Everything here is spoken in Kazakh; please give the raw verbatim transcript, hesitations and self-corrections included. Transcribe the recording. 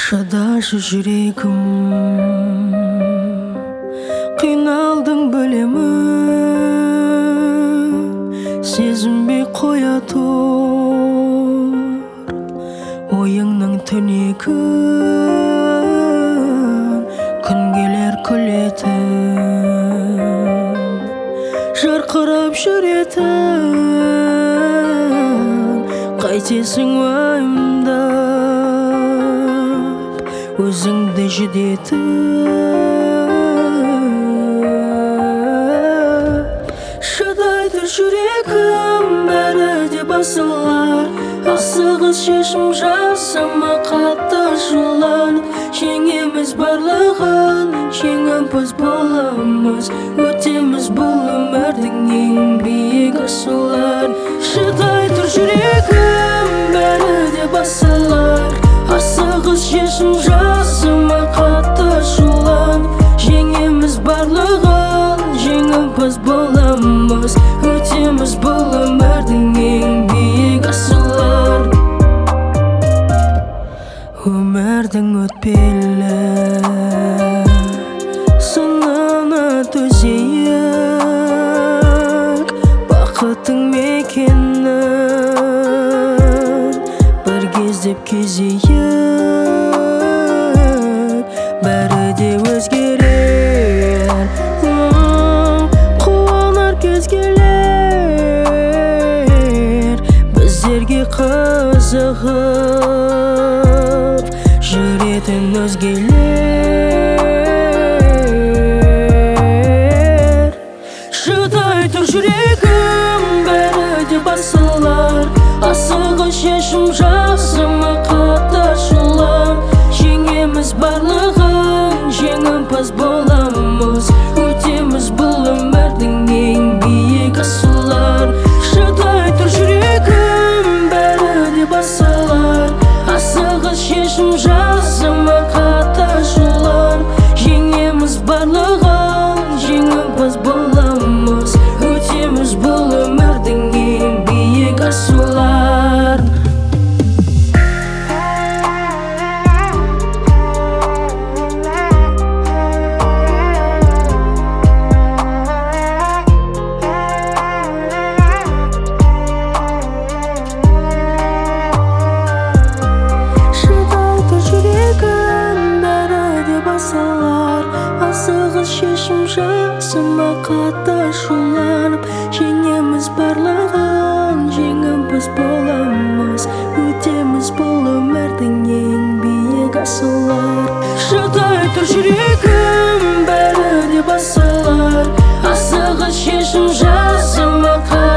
Шыдашы жүрегім, қиналдың білемін, сезінбей қоя тұр ойыңның түнегін, күн келер күлетін, жарқырап жүретін, қайтесің уайымдап өзіңді жүдетіп. Шыдайды жүрегім, бәрі де басылар, асығыс шешім жасама, қатты жолан. Жеңеміз барлығын, жеңімпаз боламыз, өтеміз бұл өмірдің ең биік асулар. Шыдайды жүрегім, бәрі де басылар, асығыс шешім жасама, қатты жолан. Жеңеміз барлығын, жеңімпаз боламыз, өтеміз бұл өмірдің ең биік асулар. Өмірдің өтпелі сынына төзейік, бақыттың мекенін бір кездеп кезейік. Бәрі де өзгерер, қуанар кез келер, біздерге қызығып жүретін өзгелер. Шыдайды жүрегім, бәрі де басылар, асығыс шешім жасама, қатты жолан. Жеңеміз барлығын, жеңімпаз боламыз, өтеміз бұл өмірдің ең биік асулар. Шыдайды жүрегім, бәрі де басылар, асығыс шешім жасама, қатты жолан. Жеңеміз барлығын, жеңімпаз боламыз, өтеміз бұл өмірдің ең биік асулар. Асығыс шешім жасама, қатты жоланып. Жеңеміз барлығын, жеңімпаз боламыз, өтеміз бұл өмірдің ең биік асулар. Шыдайды жүрегім, бәрі де басылар, асығыс шешім жасама.